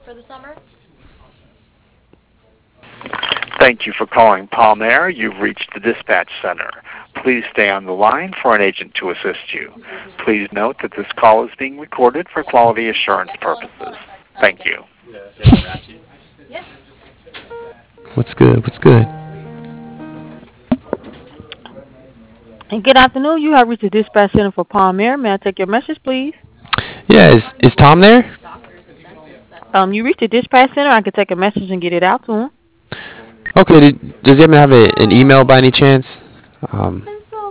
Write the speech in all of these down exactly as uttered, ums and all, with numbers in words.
for the summer? Thank you for calling Palm Air. You've reached the dispatch center. Please stay on the line for an agent to assist you. Please note that this call is being recorded for quality assurance purposes. Thank you. Yeah. What's good? What's good? And good afternoon. You have reached the dispatch center for Palm Air. May I take your message, please? Yeah, is is Tom there? Um, you reached the dispatch center. I can take a message and get it out to him. Okay, did, does he happen to have a, an email by any chance? Um,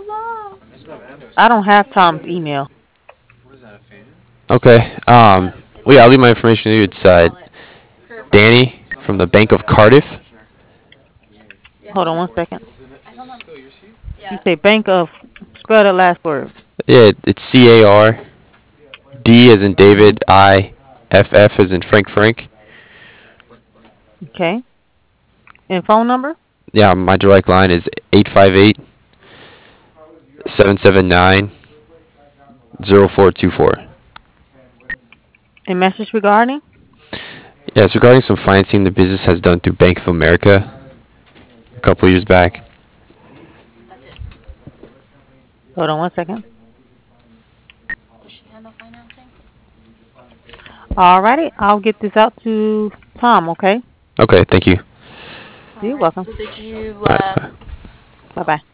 I don't have Tom's email. okay. Um, well, yeah, I'll leave my information to you. It's uh, Danny from the Bank of Cardiff. Hold on one second. You say Bank of, spell the last word. Yeah, it's C A R D as in David, I F F as in Frank Frank. Okay. And phone number? Yeah, my direct line is eight five eight, seven seven nine, zero four two four. And message regarding? Yeah, it's regarding some financing the business has done through Bank of America a couple years back. That's it. Hold on one second. Does she handle financing? Alrighty. I'll get this out to Tom, okay? Okay, thank you. All You're right. welcome. So did you, All uh, right. Bye-bye.